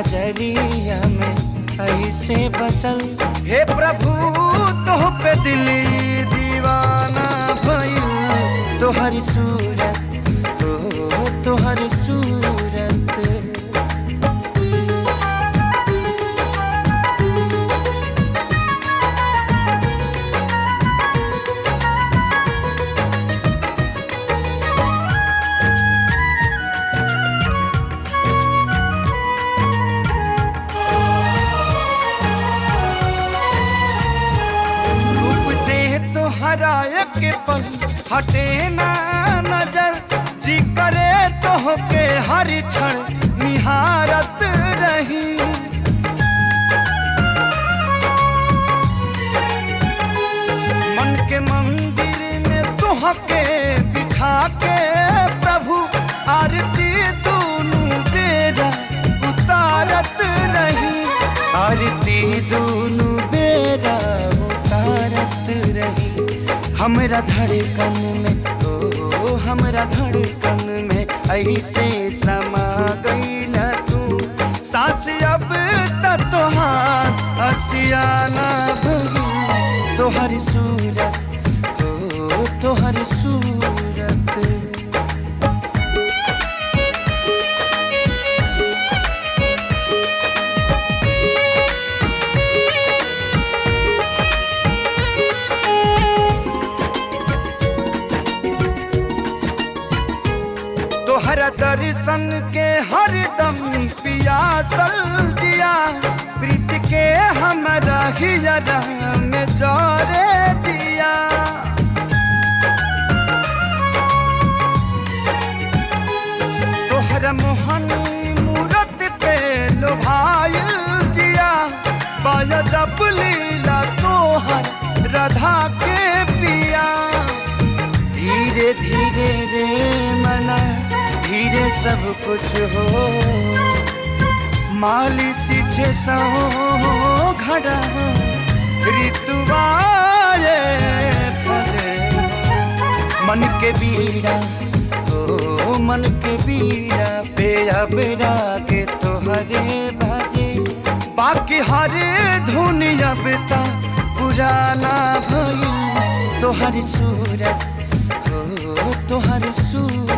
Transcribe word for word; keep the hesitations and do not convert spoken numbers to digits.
नजरिया में ऐसे बसल। हे प्रभु तोह पे दिल दीवाना भइल, तोहरी सूरत हो तोहरी सूरत। हराए के पल हटे ना नजर, जी करे तो के हर क्षण निहारत रही। मन के मंदिर में तोह के बिठा के प्रभु आरती दोनों बेरा उतारत रही। आरती दोनों बेरा उतारत रही। हमरा धड़कन में ओ हमरा धड़कन में ऐसे समा गईला तू, सांस अब त तोहार आसियाना भइल, तोहरी सूरत हो तोहरी सूरत। तोहरा दर्शन के हरदम पियासल जिया, प्रीत के हमरा हियरा में जरे दिया। तोहरा मोहनी मूरत पे लोभाइल जिया, बाया जब लीला तोहर राधा के पिया। धीरे धीरे रे मना धीरे सब कुछ हो, मालिश छे सौ घड़ा ऋतुवाए फले। मन के बीड़ा हो मन के बीड़ा पे अब रागे तोहरे बाजे, बाकी हर धुन अब ता पुराना भइल, तोहरी सूरत हो तोहरी सूरत।